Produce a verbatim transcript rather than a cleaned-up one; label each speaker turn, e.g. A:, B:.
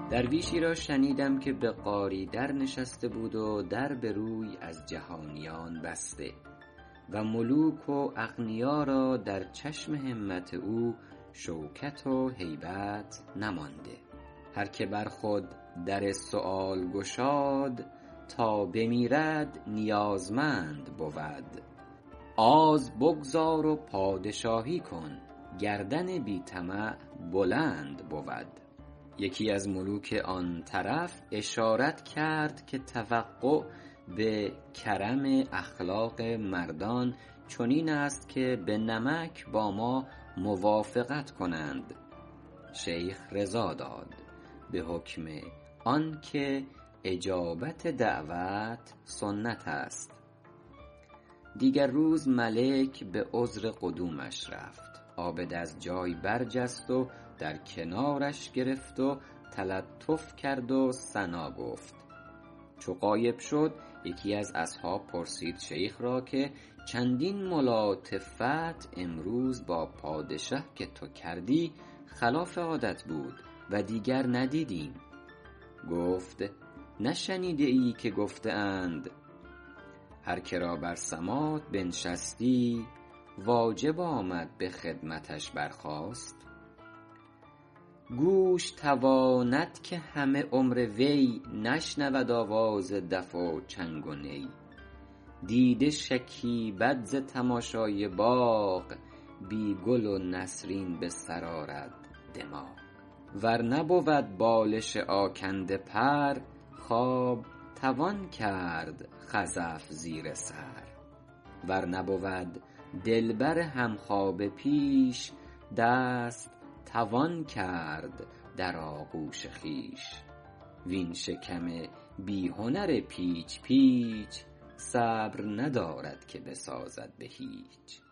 A: درویشی را شنیدم که به غاری در نشسته بود و در به روی از جهانیان بسته و ملوک و اغنیا را در چشم همت او شوکت و هیبت نمانده. هر که بر خود در سؤال گشاد، تا بمیرد نیازمند بود. آز بگذار و پادشاهی کن، گردن بی طمع بلند بود. یکی از ملوک آن طرف اشارت کرد که توقع به کرم اخلاق مردان چنین است که به نمک با ما موافقت کنند. شیخ رضا داد به حکم آن که اجابت دعوت سنت است. دیگر روز ملک به عذر قدومش رفت. عابد از جای برجست و در کنارش گرفت و تلطف کرد و ثنا گفت. چو غایب شد یکی از اصحاب پرسید شیخ را که چندین ملاطفت امروز با پادشه که تو کردی خلاف عادت بود و دیگر ندیدیم. گفت نشنیده ای که گفته اند هر که را بر سماط بنشستی واجب آمد به خدمتش برخاست؟ گوش تواند که همه عمر وی نشنود آواز دف و چنگ و نی. دیده شکیبد ز تماشای باغ، بی گل و نسرین به سر آرد دماغ. ور نبود بالش آکنده پر، خواب توان کرد خزف زیر سر. ور نبود دلبر همخوابه پیش، دست توان کرد در آغوش خویش. وین شکم بی هنر پیچ پیچ، صبر ندارد که بسازد به هیچ.